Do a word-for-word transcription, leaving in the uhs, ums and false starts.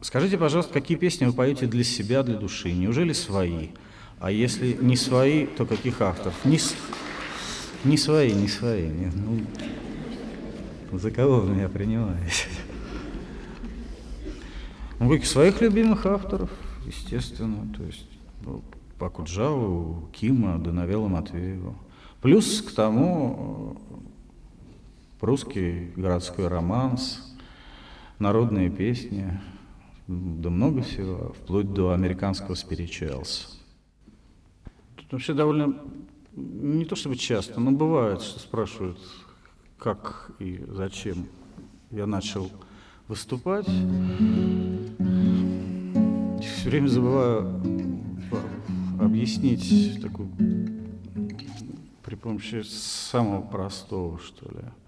Скажите, пожалуйста, какие песни вы поете для себя, для души? Неужели свои? А если не свои, то каких авторов? Не, с... не свои, не свои. Нет, ну, за кого вы меня принимаете? Ну, каких своих любимых авторов, естественно. То есть ну, по Куджаву, Кима, Данавела Матвеева. Плюс к тому русский городской романс, народные песни, да много всего, вплоть до американского спиричуэлса. Тут вообще довольно, не то чтобы часто, но бывает, что спрашивают, как и зачем я начал выступать. Все время забываю объяснить такую, при помощи самого простого, что ли.